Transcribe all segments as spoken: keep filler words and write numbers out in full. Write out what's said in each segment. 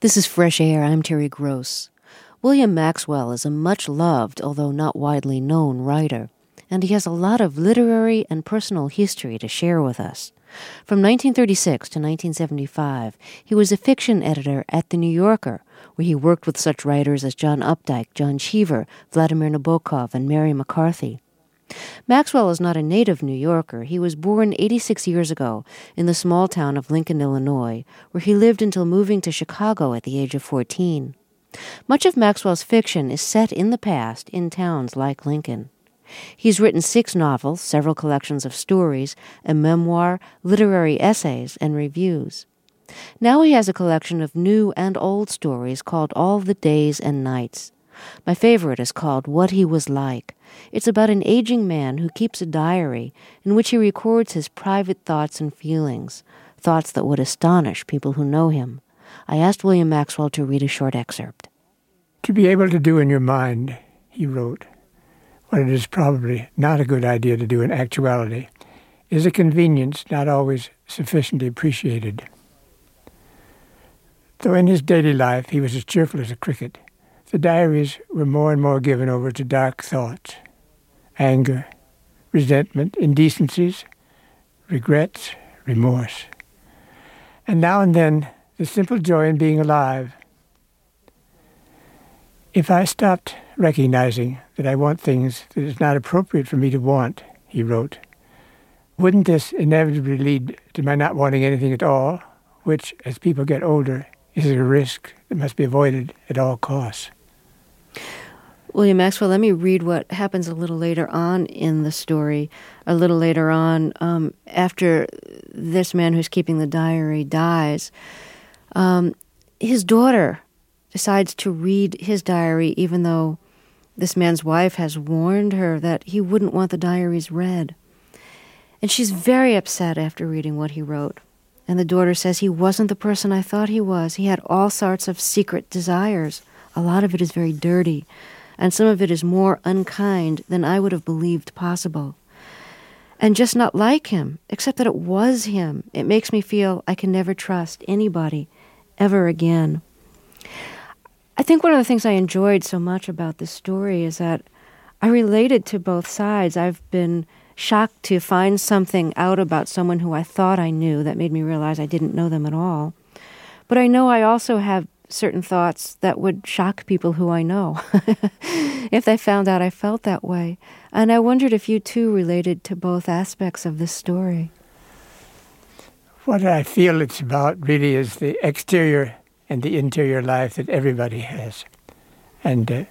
This is Fresh Air. I'm Terry Gross. William Maxwell is a much-loved, although not widely known, writer, and he has a lot of literary and personal history to share with us. From nineteen thirty-six to nineteen seventy-five, he was a fiction editor at The New Yorker, where he worked with such writers as John Updike, John Cheever, Vladimir Nabokov, and Mary McCarthy. Maxwell is not a native New Yorker. He was born eighty-six years ago in the small town of Lincoln, Illinois, where he lived until moving to Chicago at the age of fourteen. Much of Maxwell's fiction is set in the past in towns like Lincoln. He's written six novels, several collections of stories, a memoir, literary essays, and reviews. Now he has a collection of new and old stories called All the Days and Nights. My favorite is called What He Was Like. It's about an aging man who keeps a diary in which he records his private thoughts and feelings, thoughts that would astonish people who know him. I asked William Maxwell to read a short excerpt. To be able to do in your mind, he wrote, what it is probably not a good idea to do in actuality, is a convenience not always sufficiently appreciated. Though in his daily life he was as cheerful as a cricket, the diaries were more and more given over to dark thoughts, anger, resentment, indecencies, regrets, remorse. And now and then, the simple joy in being alive. If I stopped recognizing that I want things that it's not appropriate for me to want, he wrote, wouldn't this inevitably lead to my not wanting anything at all, which, as people get older, is a risk that must be avoided at all costs? William Maxwell, let me read what happens a little later on in the story. A little later on, um, after this man who's keeping the diary dies, um, his daughter decides to read his diary, even though this man's wife has warned her that he wouldn't want the diaries read. And she's very upset after reading what he wrote. And the daughter says, he wasn't the person I thought he was. He had all sorts of secret desires. A lot of it is very dirty, and some of it is more unkind than I would have believed possible. And just not like him, except that it was him. It makes me feel I can never trust anybody ever again. I think one of the things I enjoyed so much about this story is that I related to both sides. I've been shocked to find something out about someone who I thought I knew that made me realize I didn't know them at all. But I know I also have certain thoughts that would shock people who I know if they found out I felt that way. And I wondered if you too related to both aspects of this story. What I feel it's about really is the exterior and the interior life that everybody has. And uh,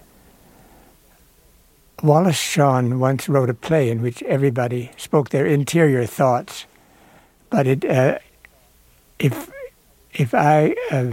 Wallace Shawn once wrote a play in which everybody spoke their interior thoughts. But it, uh, if if I uh,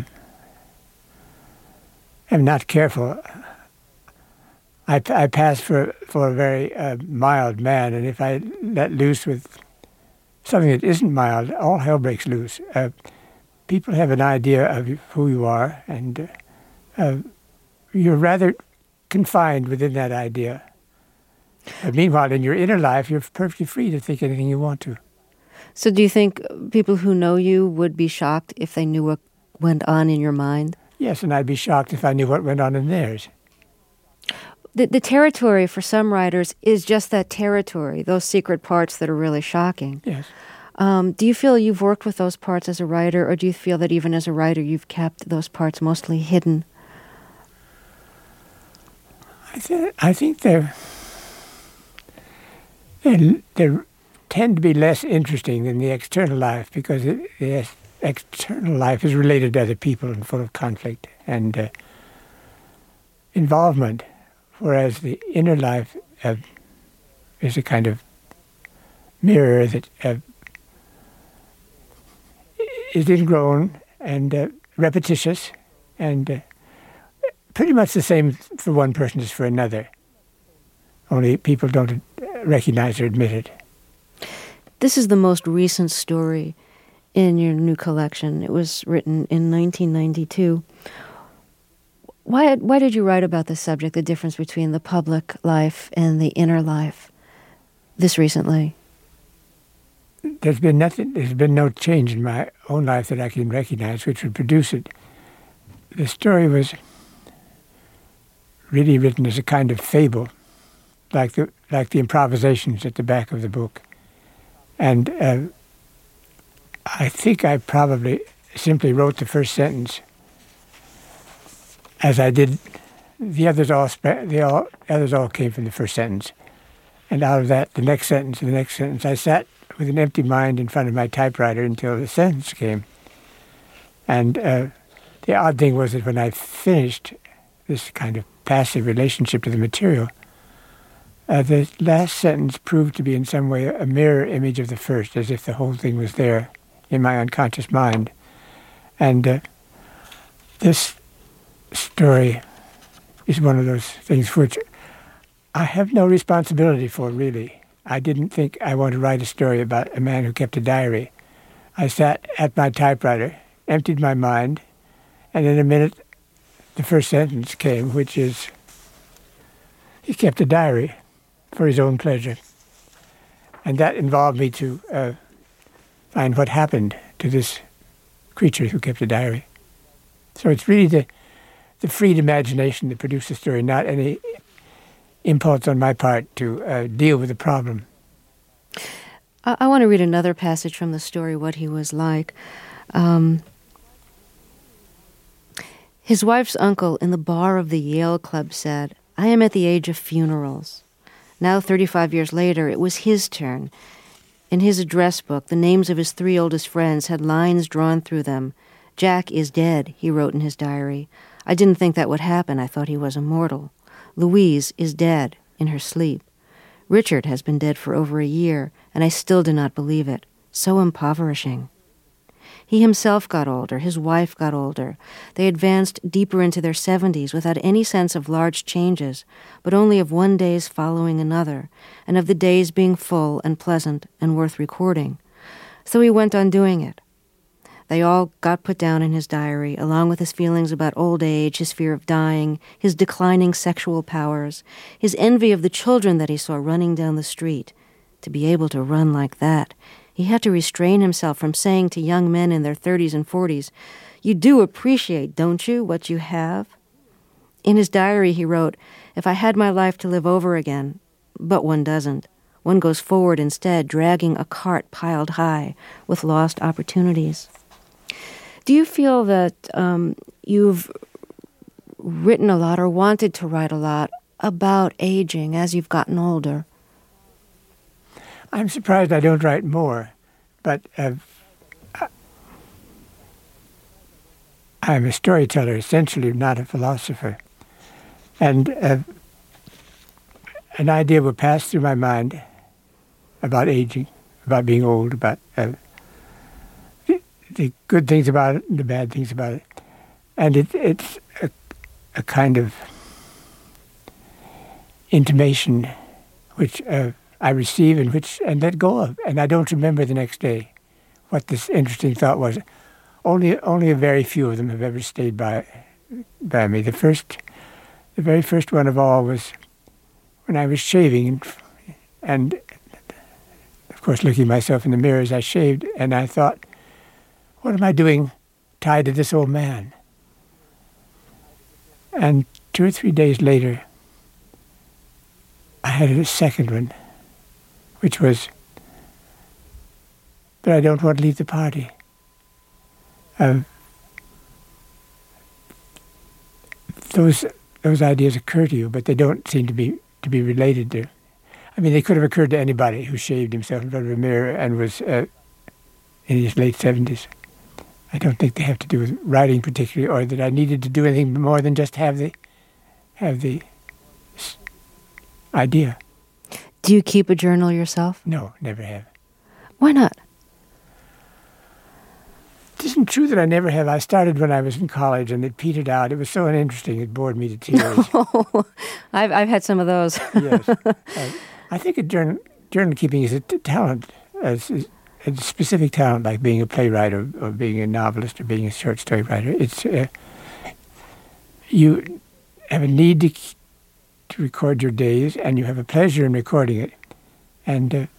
am not careful, I, I pass for for a very uh, mild man, and if I let loose with something that isn't mild, all hell breaks loose. Uh, people have an idea of who you are, and uh, uh, you're rather confined within that idea. But meanwhile, in your inner life, you're perfectly free to think anything you want to. So do you think people who know you would be shocked if they knew what went on in your mind? Yes, and I'd be shocked if I knew what went on in theirs. The, the territory for some writers is just that territory, those secret parts that are really shocking. Yes. Um, do you feel you've worked with those parts as a writer, or do you feel that even as a writer you've kept those parts mostly hidden? I, th- I think they're, they're, they tend to be less interesting than the external life, because it, the external life is related to other people and full of conflict and uh, involvement, whereas the inner life uh, is a kind of mirror that uh, is ingrown and uh, repetitious, and uh, pretty much the same for one person as for another. Only people don't recognize or admit it. This is the most recent story in your new collection. It was written in nineteen ninety-two. Why, why did you write about this subject, the difference between the public life and the inner life, this recently? There's been nothing, there's been no change in my own life that I can recognize which would produce it. the story was really written as a kind of fable, like the like the improvisations at the back of the book. And uh, I think I probably simply wrote the first sentence as I did. The others all spe- the all, others all came from the first sentence. And out of that, the next sentence and the next sentence, I sat with an empty mind in front of my typewriter until the sentence came. And uh, the odd thing was that when I finished this kind of passive relationship to the material, uh, the last sentence proved to be in some way a mirror image of the first, as if the whole thing was there in my unconscious mind. And uh, this story is one of those things which I have no responsibility for, really. I didn't think I wanted to write a story about a man who kept a diary. I sat at my typewriter, emptied my mind, and in a minute the first sentence came, which is, he kept a diary for his own pleasure. And that involved me to uh, find what happened to this creature who kept a diary. So it's really the, the freed imagination that produced the story, not any impulse on my part to uh, deal with the problem. I, I want to read another passage from the story, What He Was Like. Um, his wife's uncle in the bar of the Yale Club said, "I am at the age of funerals." Now, thirty-five years later, it was his turn. In his address book, the names of his three oldest friends had lines drawn through them. "Jack is dead," he wrote in his diary. "I didn't think that would happen. I thought he was immortal. Louise is dead, in her sleep. Richard has been dead for over a year, and I still do not believe it. So impoverishing." He himself got older. His wife got older. They advanced deeper into their seventies without any sense of large changes, but only of one day's following another, and of the days being full and pleasant and worth recording. So he went on doing it. They all got put down in his diary, along with his feelings about old age, his fear of dying, his declining sexual powers, his envy of the children that he saw running down the street. To be able to run like that, he had to restrain himself from saying to young men in their thirties and forties, "You do appreciate, don't you, what you have?" In his diary he wrote, "If I had my life to live over again," but one doesn't. One goes forward instead, dragging a cart piled high with lost opportunities. Do you feel that um, you've written a lot or wanted to write a lot about aging as you've gotten older? I'm surprised I don't write more, but uh, I'm a storyteller, essentially, not a philosopher. And uh, an idea will pass through my mind about aging, about being old, about uh, the, the good things about it and the bad things about it. And it, it's a, a kind of intimation which uh, I receive and which and let go of, and I don't remember the next day what this interesting thought was. Only only a very few of them have ever stayed by by me. The first, the very first one of all was when I was shaving, and, and of course looking myself in the mirror as I shaved, and I thought, what am I doing tied to this old man? And two or three days later, I had a second one, which was, but I don't want to leave the party. Um, those those ideas occur to you, but they don't seem to be to be related to. I mean, they could have occurred to anybody who shaved himself in front of a mirror and was uh, in his late seventies. I don't think they have to do with writing particularly, or that I needed to do anything more than just have the have the idea. Do you keep a journal yourself? No, never have. Why not? It isn't true that I never have. I started when I was in college, and it petered out. It was so uninteresting, it bored me to tears. Oh, I've I've had some of those. Yes. Uh, I think a journal, journal keeping is a t- talent, a, a specific talent, like being a playwright or, or being a novelist or being a short story writer. It's uh, you have a need to to record your days, and you have a pleasure in recording it. And uh,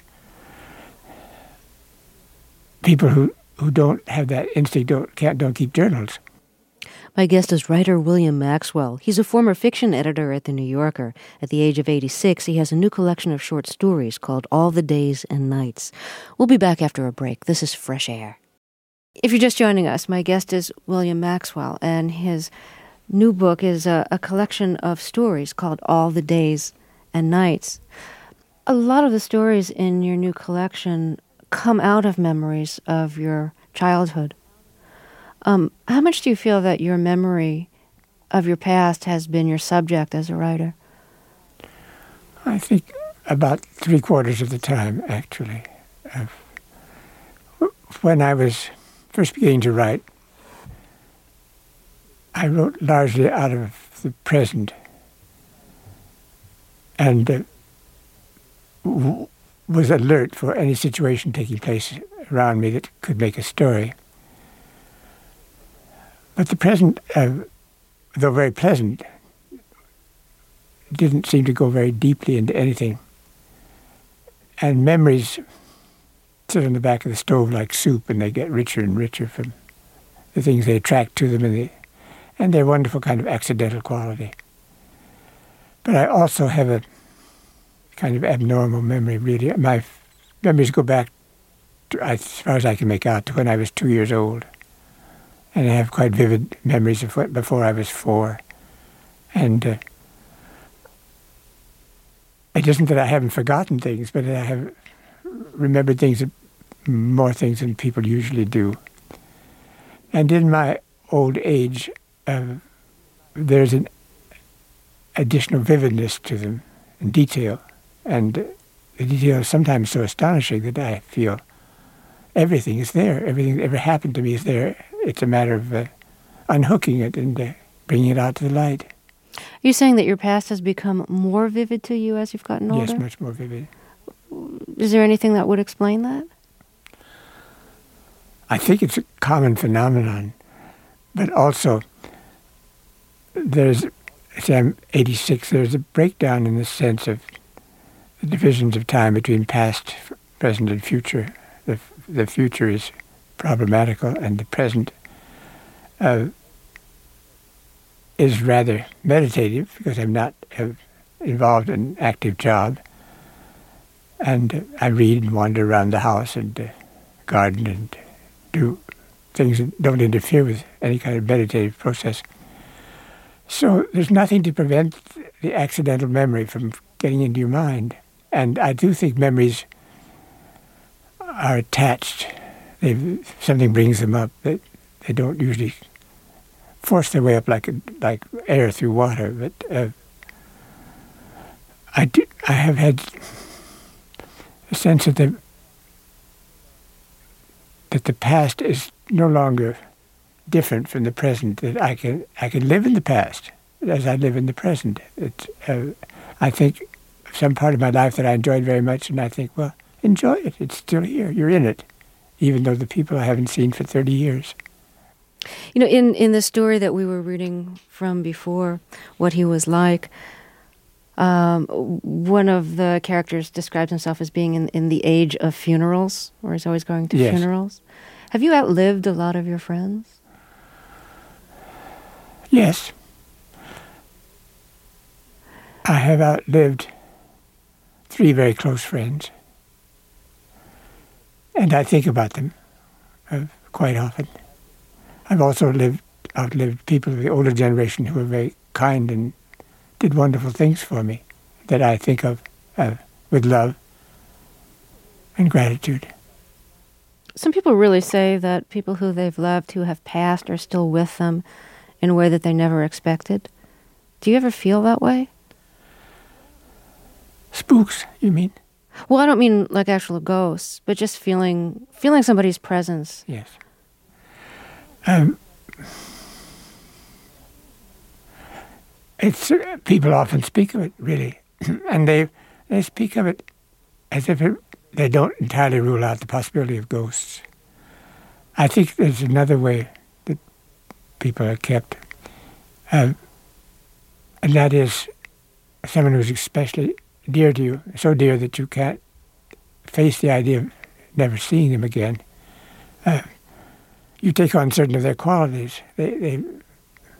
people who, who don't have that instinct don't can't don't keep journals. My guest is writer William Maxwell. He's a former fiction editor at The New Yorker. At the age of eighty-six, he has a new collection of short stories called All the Days and Nights. We'll be back after a break. This is Fresh Air. If you're just joining us, my guest is William Maxwell, and his new book is a, a collection of stories called All the Days and Nights. A lot of the stories in your new collection come out of memories of your childhood. Um, how much do you feel that your memory of your past has been your subject as a writer? I think about three quarters of the time, actually. Uh, when I was first beginning to write, I wrote largely out of the present and uh, w- was alert for any situation taking place around me that could make a story. But the present, uh, though very pleasant, didn't seem to go very deeply into anything. And memories sit on the back of the stove like soup, and they get richer and richer from the things they attract to them, and, they, and they're wonderful kind of accidental quality. But I also have a kind of abnormal memory, really. My f- memories go back, to, as far as I can make out, to when I was two years old. And I have quite vivid memories of what before I was four. And uh, it isn't that I haven't forgotten things, but I have remembered things, more things than people usually do. And in my old age, uh, there's an additional vividness to them, and detail. And uh, the detail is sometimes so astonishing that I feel everything is there. Everything that ever happened to me is there. It's a matter of uh, unhooking it and uh, bringing it out to the light. You're saying that your past has become more vivid to you as you've gotten older? Yes, much more vivid. Is there anything that would explain that? I think it's a common phenomenon, but also there's, say I'm eighty-six, there's a breakdown in the sense of the divisions of time between past, present, and future. The, the future is problematical, and the present uh, is rather meditative because I'm not uh, involved in an active job. And uh, I read and wander around the house and uh, garden and do things that don't interfere with any kind of meditative process. So there's nothing to prevent the accidental memory from getting into your mind. And I do think memories are attached. They something brings them up. They, they don't usually force their way up like like air through water. But uh, I do, I have had a sense that the that the past is no longer different from the present. That I can I can live in the past as I live in the present. It's, uh, I think some part of my life that I enjoyed very much, and I think, well, enjoy it. It's still here. You're in it, even though the people I haven't seen for thirty years. You know, in, in the story that we were reading from before, What He Was Like, um, one of the characters describes himself as being in, in the age of funerals, or he's always going to Yes. funerals. Have you outlived a lot of your friends? Yes. I have outlived three very close friends. And I think about them uh, quite often. I've also lived, outlived people of the older generation who were very kind and did wonderful things for me that I think of uh, with love and gratitude. Some people really say that people who they've loved who have passed are still with them in a way that they never expected. Do you ever feel that way? Spooks, you mean? Well, I don't mean like actual ghosts, but just feeling feeling somebody's presence. Yes. Um, it's uh, people often speak of it, really, and they they speak of it as if it, they don't entirely rule out the possibility of ghosts. I think there's another way that people are kept, uh, and that is someone who's especially dear to you, so dear that you can't face the idea of never seeing them again. Uh, you take on certain of their qualities. They, they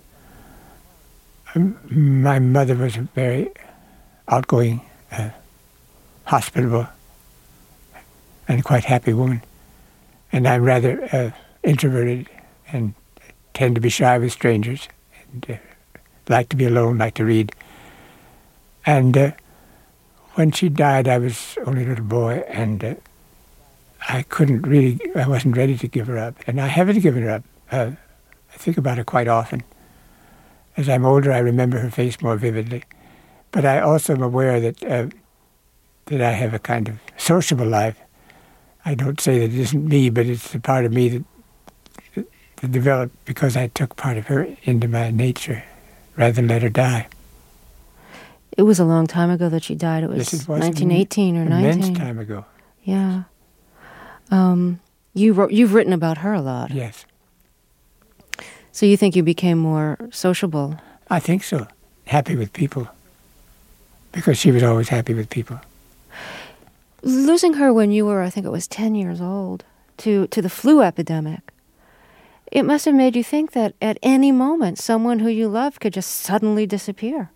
m- my mother was a very outgoing, uh, hospitable, and quite happy woman. And I'm rather uh, introverted and tend to be shy with strangers, and uh, like to be alone, like to read. And uh, when she died, I was only a little boy, and uh, I couldn't really, I wasn't ready to give her up. And I haven't given her up. Uh, I think about her quite often. As I'm older, I remember her face more vividly. But I also am aware that uh, that I have a kind of sociable life. I don't say that it isn't me, but it's a part of me that, that, that developed because I took part of her into my nature rather than let her die. It was a long time ago that she died. It was, yes, it was nineteen eighteen or nineteen. Immense time ago. Yeah. Um, you wrote, you've written about her a lot. Yes. So you think you became more sociable? I think so. Happy with people. Because she was always happy with people. Losing her when you were, I think it was ten years old, to, to the flu epidemic, it must have made you think that at any moment someone who you loved could just suddenly disappear.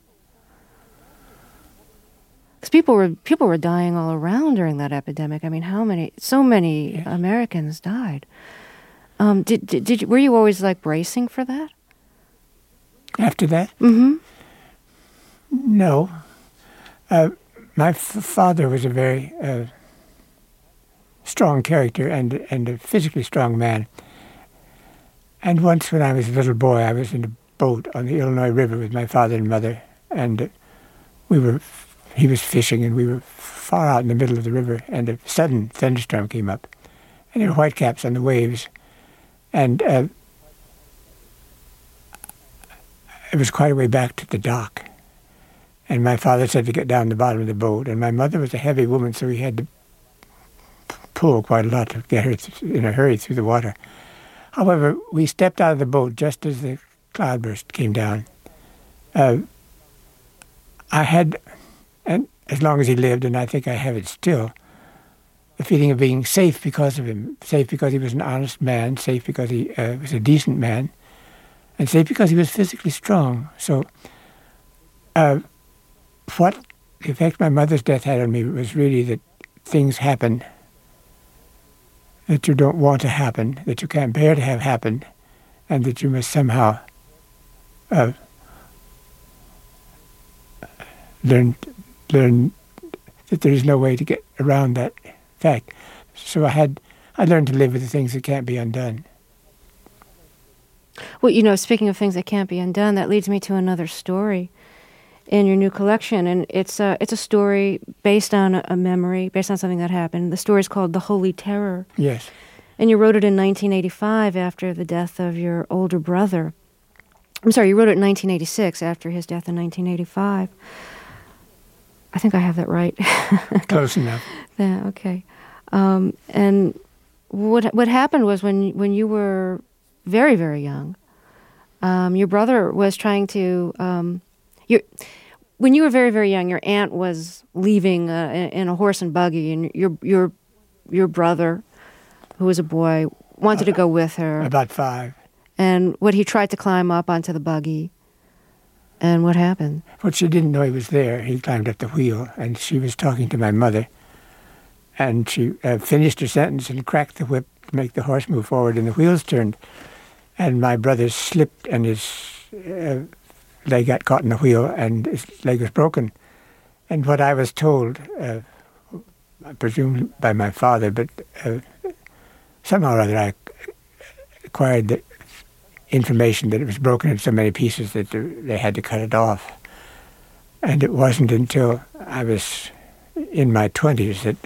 Because people were, people were dying all around during that epidemic. I mean, how many, so many yes. Americans died. Um, did, did, did you, were you always like bracing for that? After that? Mm-hmm. No. Uh, my f- father was a very uh, strong character and and a physically strong man. And once when I was a little boy, I was in a boat on the Illinois River with my father and mother, and uh, we were, he was fishing, and we were far out in the middle of the river, and a sudden thunderstorm came up, and there were whitecaps on the waves, and uh, it was quite a way back to the dock. And my father said to get down the bottom of the boat, and my mother was a heavy woman, so he had to p- pull quite a lot to get her th- in a hurry through the water. However, we stepped out of the boat just as the cloudburst came down. Uh, I had, and as long as he lived, and I think I have it still, the feeling of being safe because of him, safe because he was an honest man, safe because he uh, was a decent man, and safe because he was physically strong. So, uh, what the effect my mother's death had on me was really that things happen that you don't want to happen, that you can't bear to have happen, and that you must somehow uh, learn learn that there is no way to get around that fact. So I had I learned to live with the things that can't be undone. Well, you know, speaking of things that can't be undone, that leads me to another story in your new collection, and it's a, it's a story based on a, a memory, based on something that happened. The story is called The Holy Terror. Yes. And you wrote it in nineteen eighty-five after the death of your older brother. I'm sorry, you wrote it in nineteen eighty-six after his death in nineteen eighty-five. I think I have that right. Close enough. Yeah, okay. Um, and what what happened was when when you were very, very young, um, your brother was trying to... Um, your, when you were very, very young, your aunt was leaving uh, in, in a horse and buggy, and your your your brother, who was a boy, wanted uh, to go with her. About five. And what he tried to climb up onto the buggy. And what happened? Well, she didn't know he was there. He climbed up the wheel, and she was talking to my mother. And she uh, finished her sentence and cracked the whip to make the horse move forward, and the wheels turned. And my brother slipped, and his uh, leg got caught in the wheel, and his leg was broken. And what I was told, uh, I presume by my father, but uh, somehow or other I acquired the information that it was broken in so many pieces that they had to cut it off. And it wasn't until I was in my twenties that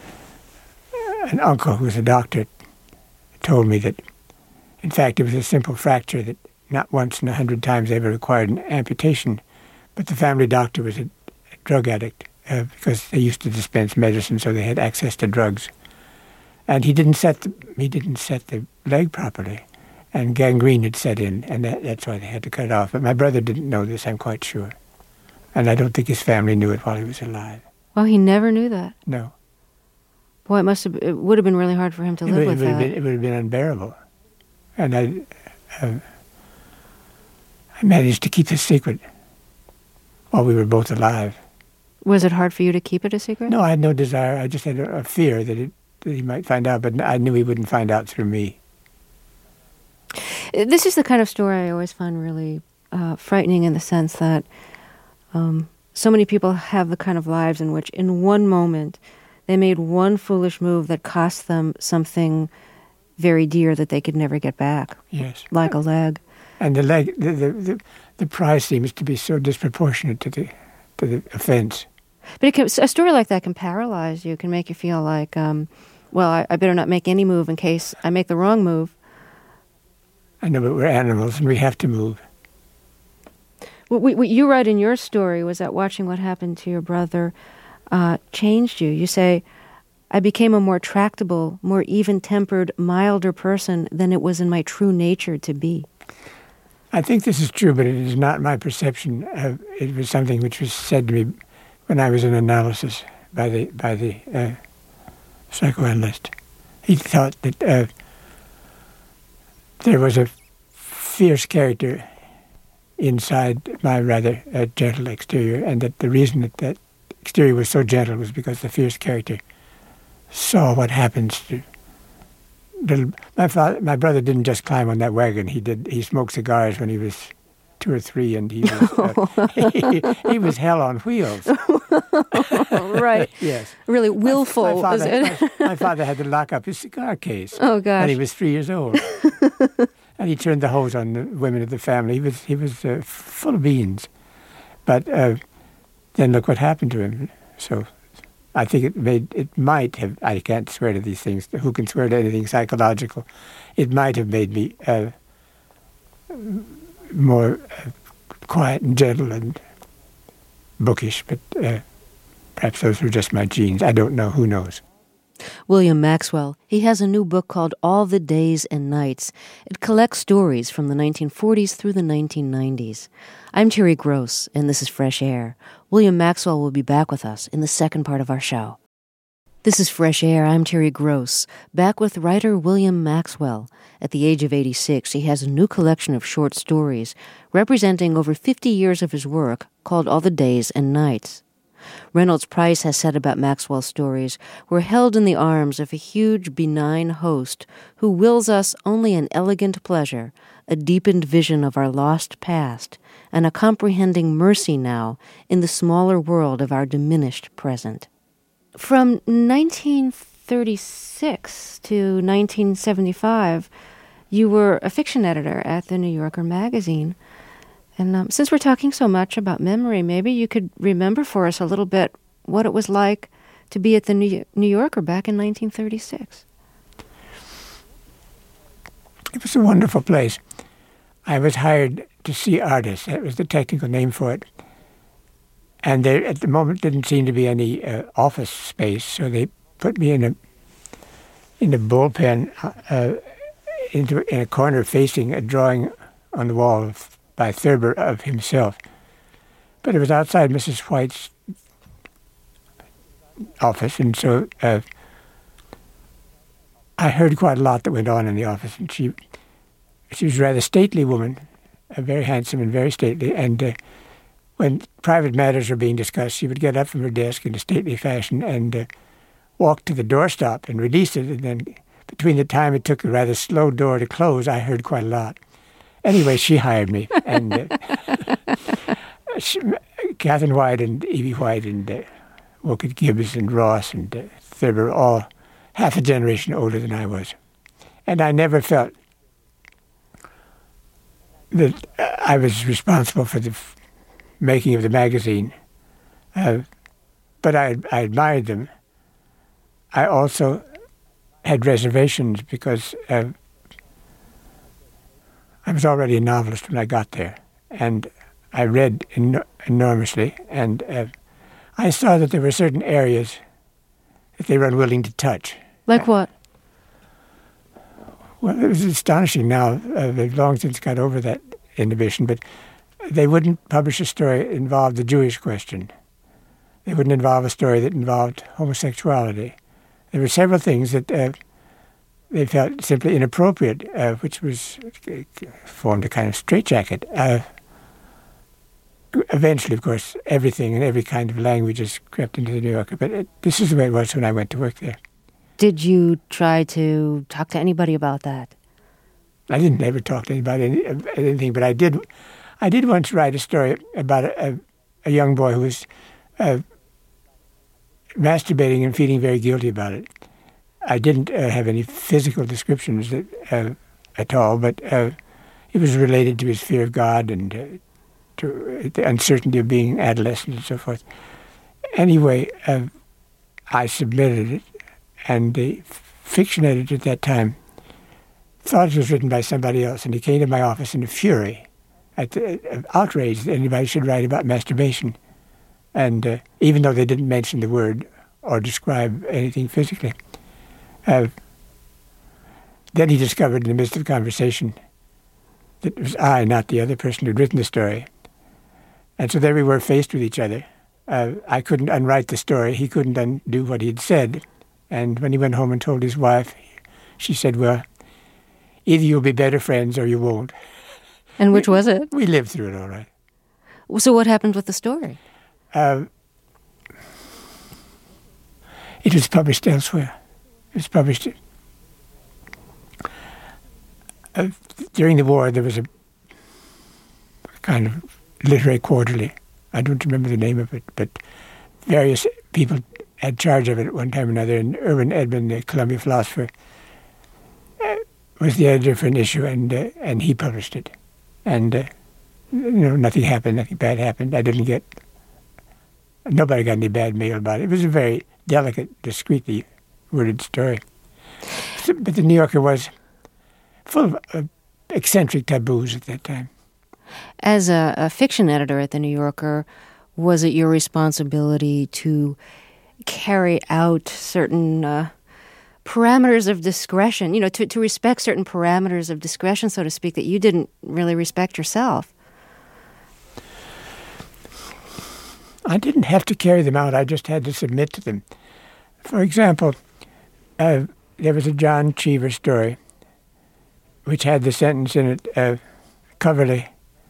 an uncle who was a doctor told me that, in fact, it was a simple fracture that not once in a hundred times ever required an amputation, but the family doctor was a, a drug addict uh, because they used to dispense medicine, so they had access to drugs. And he didn't set the, he didn't set the leg properly, and gangrene had set in, and that, that's why they had to cut it off. But my brother didn't know this, I'm quite sure. And I don't think his family knew it while he was alive. Well, he never knew that. No. Boy, it must have. It would have been really hard for him to It live would, with it would that. have been, it would have been unbearable. And I, uh, I managed to keep the secret while we were both alive. Was it hard for you to keep it a secret? No, I had no desire. I just had a, a fear that, it, that he might find out, but I knew he wouldn't find out through me. This is the kind of story I always find really uh, frightening in the sense that um, so many people have the kind of lives in which in one moment they made one foolish move that cost them something very dear that they could never get back. Yes. Like a leg. And the leg, the, the, the, the price seems to be so disproportionate to the to the offense. But it can, a story like that can paralyze you, can make you feel like, um, well, I, I better not make any move in case I make the wrong move. I know, but we're animals and we have to move. What, what you write in your story was that watching what happened to your brother uh, changed you. You say, I became a more tractable, more even-tempered, milder person than it was in my true nature to be. I think this is true, but it is not my perception. Uh, it was something which was said to me when I was in analysis by the by the uh, psychoanalyst. He thought that uh, there was a fierce character inside my rather uh, gentle exterior, and that the reason that that exterior was so gentle was because the fierce character saw what happens to little. My father, my brother didn't just climb on that wagon. He did. He smoked cigars when he was two or three, and he was uh, he, he was hell on wheels. Right. Yes. Really willful. My, my, father, is it? my, my father had to lock up his cigar case. Oh gosh. And he was three years old. And he turned the hose on the women of the family. He was he was uh, full of beans. But uh, then look what happened to him. So I think it made it might have. I can't swear to these things. Who can swear to anything psychological? It might have made me uh, more uh, quiet and gentle and bookish. But uh, perhaps those were just my genes. I don't know. Who knows? William Maxwell. He has a new book called All the Days and Nights. It collects stories from the nineteen forties through the nineteen nineties. I'm Terry Gross, and this is Fresh Air. William Maxwell will be back with us in the second part of our show. This is Fresh Air. I'm Terry Gross, back with writer William Maxwell. At the age of eighty-six, he has a new collection of short stories representing over fifty years of his work called All the Days and Nights. Reynolds Price has said about Maxwell's stories, we're held in the arms of a huge, benign host who wills us only an elegant pleasure, a deepened vision of our lost past, and a comprehending mercy now in the smaller world of our diminished present. From nineteen thirty-six to nineteen seventy-five, you were a fiction editor at the New Yorker magazine. And um, since we're talking so much about memory, maybe you could remember for us a little bit what it was like to be at the New Yorker back in nineteen thirty-six. It was a wonderful place. I was hired to see artists. That was the technical name for it. And there, at the moment, didn't seem to be any uh, office space, so they put me in a in a bullpen uh, into in a corner facing a drawing on the wall of, by Thurber of himself. But it was outside Missus White's office, and so uh, I heard quite a lot that went on in the office. And she she was a rather stately woman, uh, very handsome and very stately, and uh, when private matters were being discussed, she would get up from her desk in a stately fashion and uh, walk to the doorstop and release it. And then between the time it took a rather slow door to close, I heard quite a lot. Anyway, she hired me. And uh, she, Catherine White and Evie White and uh, Woolcott Gibbs and Ross and uh, Thurber, all half a generation older than I was. And I never felt that uh, I was responsible for the f- making of the magazine. Uh, but I, I admired them. I also had reservations because uh, I was already a novelist when I got there. And I read en- enormously. And uh, I saw that there were certain areas that they were unwilling to touch. Like what? Well, it was astonishing now. Uh, they've long since got over that inhibition, but they wouldn't publish a story that involved the Jewish question. They wouldn't involve a story that involved homosexuality. There were several things that uh, they felt simply inappropriate, uh, which was uh, formed a kind of straitjacket. Uh, eventually, of course, everything and every kind of language has crept into the New Yorker. But it, this is the way it was when I went to work there. Did you try to talk to anybody about that? I didn't ever talk to anybody any, anything, but I did. I did once write a story about a, a, a young boy who was uh, masturbating and feeling very guilty about it. I didn't uh, have any physical descriptions that, uh, at all, but uh, it was related to his fear of God and uh, to the uncertainty of being adolescent and so forth. Anyway, uh, I submitted it, and the fiction editor at that time thought it was written by somebody else, and he came to my office in a fury, at the, uh, outraged that anybody should write about masturbation. And uh, even though they didn't mention the word or describe anything physically. Uh, then he discovered in the midst of the conversation that it was I, not the other person who'd written the story. And so there we were faced with each other. Uh, I couldn't unwrite the story. He couldn't undo what he'd said. And when he went home and told his wife, she said, well, either you'll be better friends or you won't. And which was it? We lived through it all right. So what happened with the story? Uh, it was published elsewhere. It was published... Uh, during the war, there was a kind of literary quarterly. I don't remember the name of it, but various people had charge of it at one time or another. And Irwin Edmond, the Columbia philosopher, uh, was the editor for an issue, and uh, and he published it. And uh, you know, nothing happened, nothing bad happened. I didn't get nobody got any bad mail about it. It was a very delicate, discreetly worded story. So, but the New Yorker was full of uh, eccentric taboos at that time. As a, a fiction editor at The New Yorker, was it your responsibility to carry out certain uh, parameters of discretion, you know, to, to respect certain parameters of discretion, so to speak, that you didn't really respect yourself? I didn't have to carry them out. I just had to submit to them. For example, uh, there was a John Cheever story which had the sentence in it, uh, Coverley,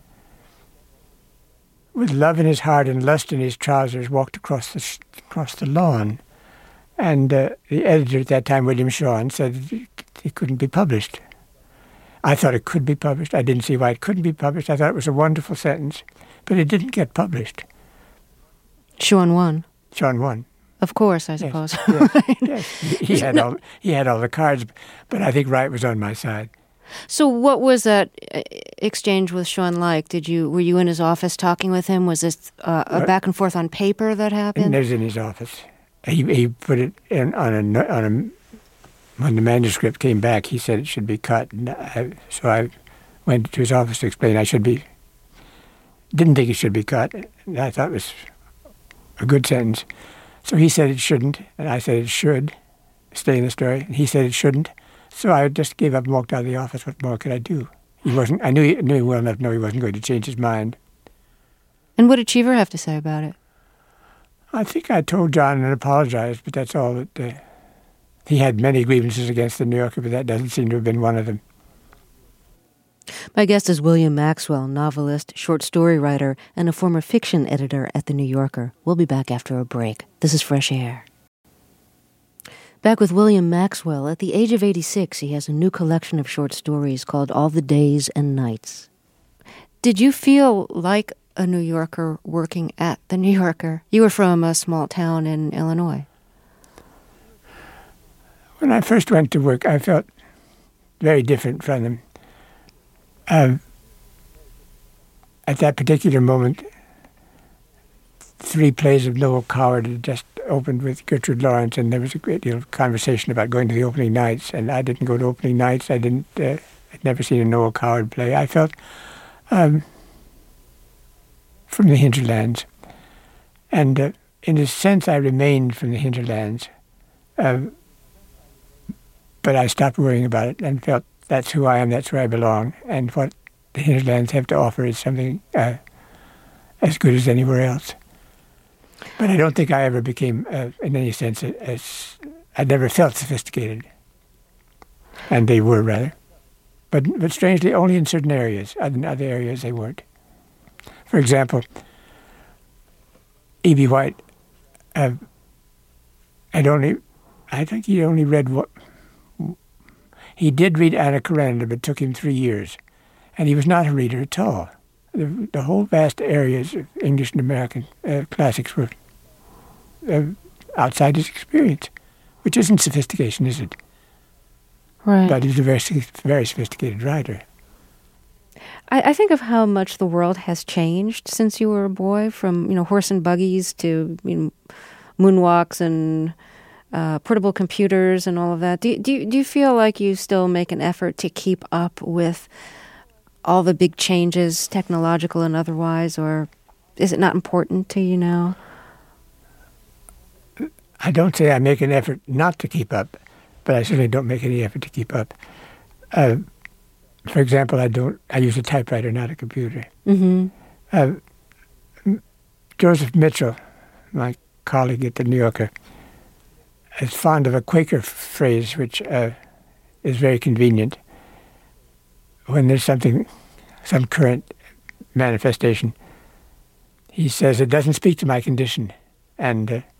with love in his heart and lust in his trousers, walked across the across the lawn. And uh, the editor at that time, William Shawn, said it, it couldn't be published. I thought it could be published. I didn't see why it couldn't be published. I thought it was a wonderful sentence, but it didn't get published. Shawn won. Shawn won. Of course, I suppose. Yes, yes, yes. He had all he had all the cards, but I think Wright was on my side. So what was that exchange with Shawn like? Did you were you in his office talking with him? Was this uh, a back and forth on paper that happened? It was in his office. He he put it in on a on a when the manuscript came back. He said it should be cut. And I, so I went to his office to explain I should be. Didn't think it should be cut. And I thought it was a good sentence. So he said it shouldn't, and I said it should stay in the story. And he said it shouldn't. So I just gave up and walked out of the office. What more could I do? He wasn't. I knew he, knew him well enough to know he wasn't going to change his mind. And what did Cheever have to say about it? I think I told John and apologized, but that's all. That uh, he had many grievances against the New Yorker, but that doesn't seem to have been one of them. My guest is William Maxwell, novelist, short story writer, and a former fiction editor at The New Yorker. We'll be back after a break. This is Fresh Air. Back with William Maxwell. At the age of eighty-six, he has a new collection of short stories called All the Days and Nights. Did you feel like a New Yorker working at The New Yorker? You were from a small town in Illinois. When I first went to work, I felt very different from them. Um, at that particular moment, three plays of Noel Coward had just opened with Gertrude Lawrence, and there was a great deal of conversation about going to the opening nights, and I didn't go to opening nights. I didn't, uh, I'd never seen a Noel Coward play. I felt um, from the hinterlands. And uh, in a sense, I remained from the hinterlands. Uh, but I stopped worrying about it and felt that's who I am, that's where I belong. And what the hinterlands have to offer is something uh, as good as anywhere else. But I don't think I ever became, uh, in any sense, as I never felt sophisticated. And they were, rather. But, but strangely, only in certain areas. In other areas, they weren't. For example, E B. White uh, had only, I think he only read what, he did read Anna Karenina, but it took him three years. And he was not a reader at all. The, the whole vast areas of English and American uh, classics were uh, outside his experience, which isn't sophistication, is it? Right. But he's a very, very sophisticated writer. I, I think of how much the world has changed since you were a boy, from, you know, horse and buggies to, you know, moonwalks and uh, portable computers and all of that. Do, do, you, do you feel like you still make an effort to keep up with all the big changes, technological and otherwise, or is it not important to you now? I don't say I make an effort not to keep up, but I certainly don't make any effort to keep up. Uh, for example, I don't. I use a typewriter, not a computer. Mm-hmm. Uh, Joseph Mitchell, my colleague at the New Yorker, is fond of a Quaker phrase which uh, is very convenient. When there's something, some current manifestation, he says, it doesn't speak to my condition. And uh,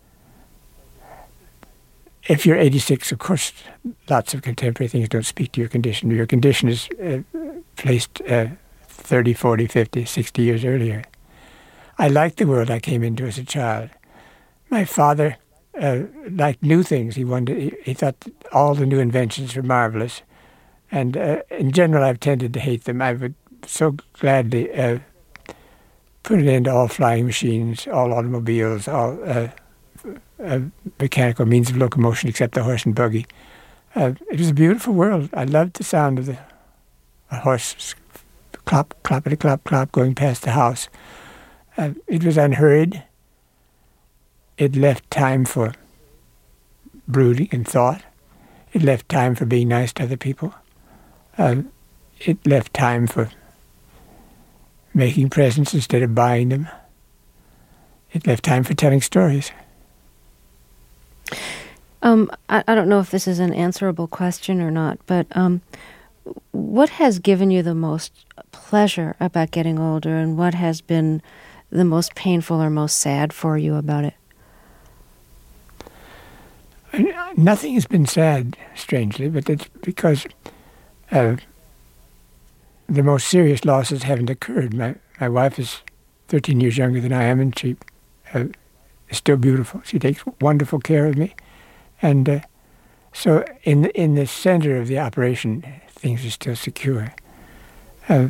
if you're eighty-six, of course, lots of contemporary things don't speak to your condition. Your condition is uh, placed uh, thirty, forty, fifty, sixty years earlier. I liked the world I came into as a child. My father uh, liked new things. He wanted. He, he thought that all the new inventions were marvelous. And uh, in general, I've tended to hate them. I would so gladly uh, put an end to all flying machines, all automobiles, all uh, uh, mechanical means of locomotion except the horse and buggy. Uh, it was a beautiful world. I loved the sound of the a horse clop, cloppity clop, clop going past the house. Uh, it was unhurried. It left time for brooding and thought. It left time for being nice to other people. Uh, it left time for making presents instead of buying them. It left time for telling stories. Um, I, I don't know if this is an answerable question or not, but um, what has given you the most pleasure about getting older, and what has been the most painful or most sad for you about it? Nothing has been sad, strangely, but it's because uh, the most serious losses haven't occurred. My my wife is thirteen years younger than I am, and she uh, is still beautiful. She takes wonderful care of me. And uh, so in the, in the center of the operation, things are still secure. Uh,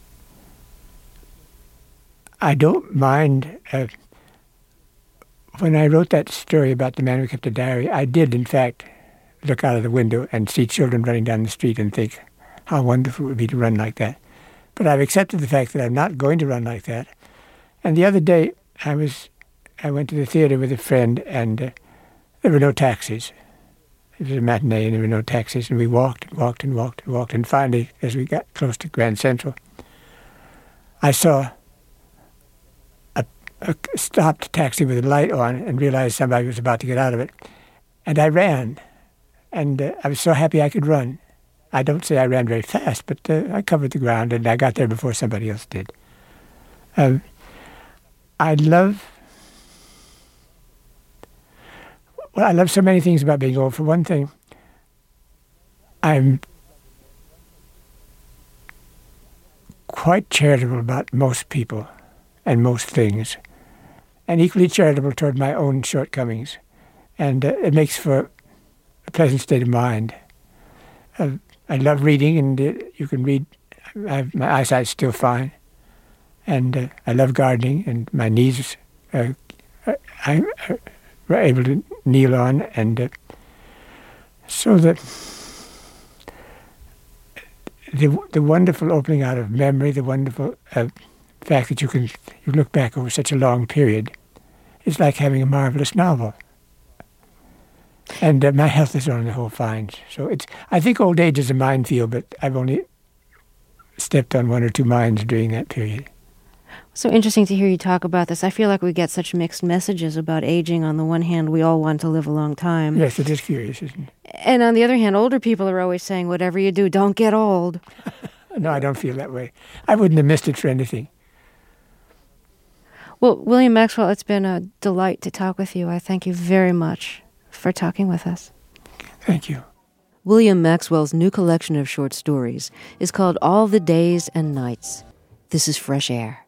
I don't mind... Uh, when I wrote that story about the man who kept a diary, I did, in fact, look out of the window and see children running down the street and think, how wonderful it would be to run like that. But I've accepted the fact that I'm not going to run like that. And the other day, I was, I went to the theater with a friend, and uh, there were no taxis. It was a matinee, and there were no taxis, and we walked and walked and walked and walked. And finally, as we got close to Grand Central, I saw a, a stopped taxi with a light on and realized somebody was about to get out of it. And I ran, and uh, I was so happy I could run. I don't say I ran very fast, but uh, I covered the ground, and I got there before somebody else did. Um, I love... Well, I love so many things about being old. For one thing, I'm quite charitable about most people and most things, and equally charitable toward my own shortcomings. And uh, it makes for a pleasant state of mind. Uh, I love reading, and uh, you can read. I have, my eyesight's still fine. And uh, I love gardening, and my knees, uh, I, I, I were able to kneel on, and uh, so that the the wonderful opening out of memory, the wonderful uh, fact that you can you look back over such a long period, is like having a marvelous novel. And uh, my health is on the whole fine. So it's I think old age is a minefield, but I've only stepped on one or two mines during that period. So interesting to hear you talk about this. I feel like we get such mixed messages about aging. On the one hand, we all want to live a long time. Yes, it is curious, isn't it? And on the other hand, older people are always saying, whatever you do, don't get old. No, I don't feel that way. I wouldn't have missed it for anything. Well, William Maxwell, it's been a delight to talk with you. I thank you very much for talking with us. Thank you. William Maxwell's new collection of short stories is called All the Days and Nights. This is Fresh Air.